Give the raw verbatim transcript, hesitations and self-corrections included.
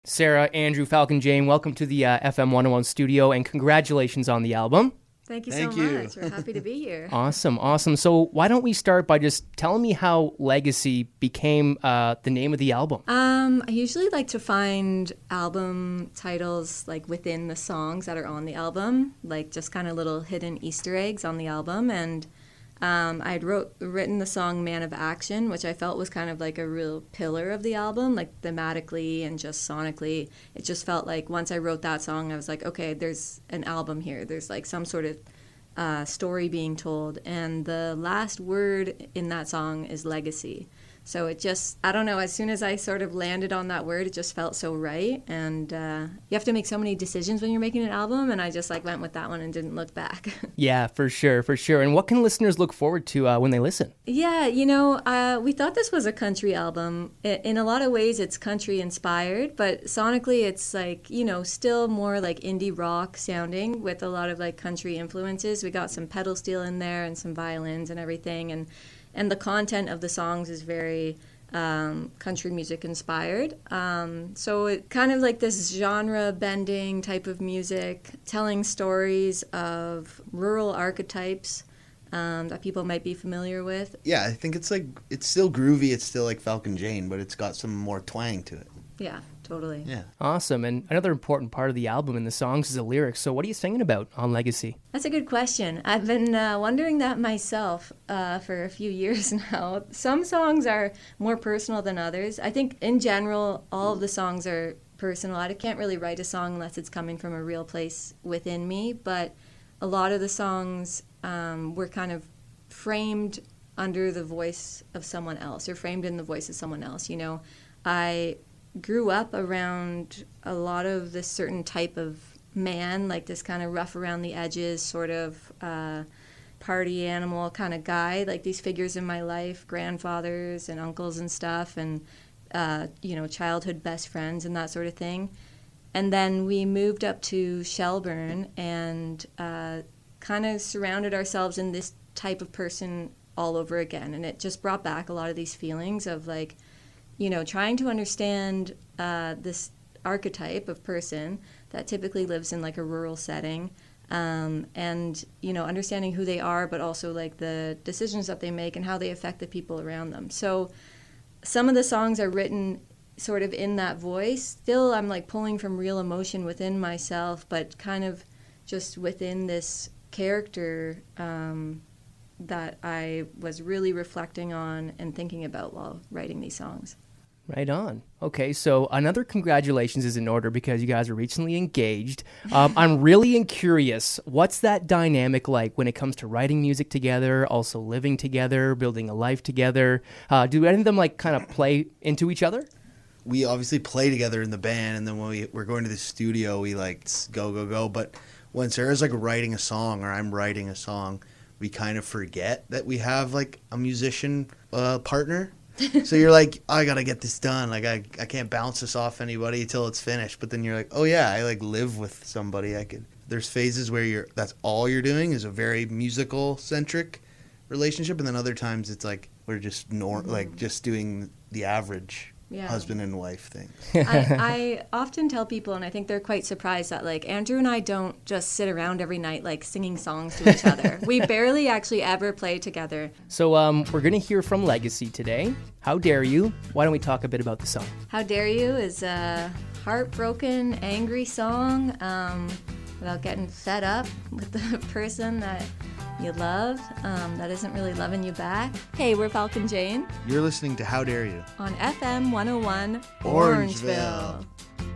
Sarah, Andrew, Falcon Jane, welcome to the uh, F M one oh one studio, and congratulations on the album. Thank you Thank so you. much. We're happy to be here. Awesome, awesome. So why don't we start by just telling me how Legacy became uh, the name of the album? Um, I usually like to find album titles like within the songs that are on the album, like just kind of little hidden Easter eggs on the album. And um, I had wrote written the song "Man of Action," which I felt was kind of like a real pillar of the album, like thematically and just sonically. It just felt like once I wrote that song, I was like, okay, there's an album here. There's like some sort of uh, story being told. And the last word in that song is legacy. So it just, I don't know, as soon as I sort of landed on that word, it just felt so right. And uh, you have to make so many decisions when you're making an album, and I just like went with that one and didn't look back. Yeah, for sure, for sure. And what can listeners look forward to uh, when they listen? Yeah, you know, uh, we thought this was a country album. I- In a lot of ways, it's country inspired, but sonically, it's like, you know, still more like indie rock sounding with a lot of like country influences. We got some pedal steel in there and some violins and everything, and and the content of the songs is very um, country music inspired. Um, so it kind of like this genre bending type of music, telling stories of rural archetypes um, that people might be familiar with. Yeah, I think it's like, it's still groovy, it's still like Falcon Jane, but it's got some more twang to it. Yeah, totally. Yeah. Awesome. And another important part of the album and the songs is the lyrics. So what are you singing about on Legacy? That's a good question. I've been uh, wondering that myself uh, for a few years now. Some songs are more personal than others. I think in general, all of the songs are personal. I can't really write a song unless it's coming from a real place within me, but a lot of the songs um, were kind of framed under the voice of someone else, or framed in the voice of someone else. You know, I grew up around a lot of this certain type of man, like this kind of rough around the edges sort of uh, party animal kind of guy, like these figures in my life, grandfathers and uncles and stuff, and uh, you know, childhood best friends and that sort of thing. And then we moved up to Shelburne and uh, kind of surrounded ourselves in this type of person all over again, and it just brought back a lot of these feelings of like, you know, trying to understand uh, this archetype of person that typically lives in like a rural setting, um, and, you know, understanding who they are, but also like the decisions that they make and how they affect the people around them. So some of the songs are written sort of in that voice. Still, I'm like pulling from real emotion within myself, but kind of just within this character um, that I was really reflecting on and thinking about while writing these songs. Right on. Okay, so another congratulations is in order because you guys are recently engaged. Um, I'm really curious, what's that dynamic like when it comes to writing music together, also living together, building a life together? Uh, do any of them like kind of play into each other? We obviously play together in the band, and then when we, we're going to the studio, we like go, go, go. But when Sarah's like writing a song or I'm writing a song, we kind of forget that we have like a musician uh, partner. So you're like, oh, I gotta get this done. Like I, I can't bounce this off anybody until it's finished. But then you're like, oh yeah, I like live with somebody. I could. There's phases where you're that's all you're doing is a very musical centric relationship, and then other times it's like we're just nor mm-hmm. like just doing the average yeah. husband and wife thing. I, I often tell people, and I think they're quite surprised that like Andrew and I don't just sit around every night like singing songs to each other. We barely actually ever play together. So um, we're going to hear from Legacy today. How Dare You? Why don't we talk a bit about the song? How Dare You is a heartbroken, angry song um, about getting fed up with the person that you love um, that isn't really loving you back. Hey, we're Falcon Jane. You're listening to How Dare You on F M one oh one Orangeville. Orangeville.